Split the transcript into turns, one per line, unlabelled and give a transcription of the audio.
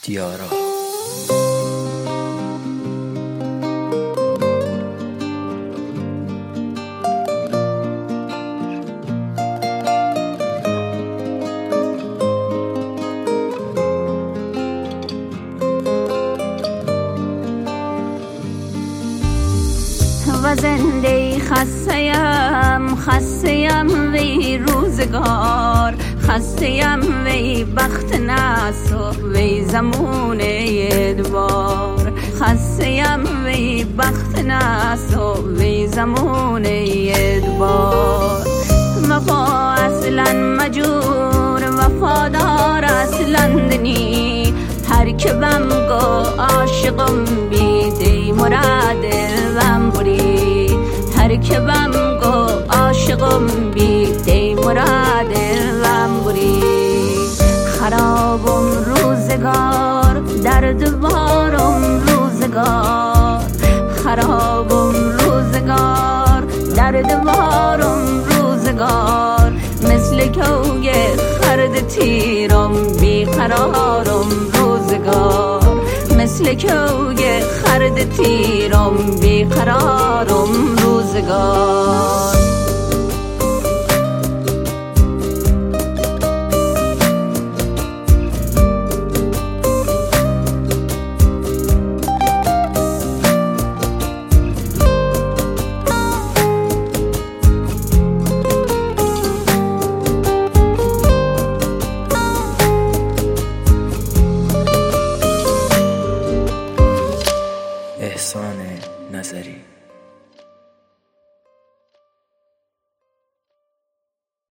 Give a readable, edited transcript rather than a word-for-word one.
دیارا.
و زنده خسته‌ام وی روزگار، خسته‌ام وی بخت ناس و وی زمون ادبار، خسته‌ام وی بخت ناس و وی زمون ادبار. وفا اصلا مجور وفادار اصلا دنی، هر که بم گو عاشقم بیدی مراد وم بری، هر که بم گو عاشقم بیدی مراد وم بری. خرابم روزگار درد بارم روزگار، خرابم روزگار درد بارم روزگار. مثل کوگ خرد تیرم بیقرارم روزگار، مثل کوگ خرد تیرم بیقرارم روزگار.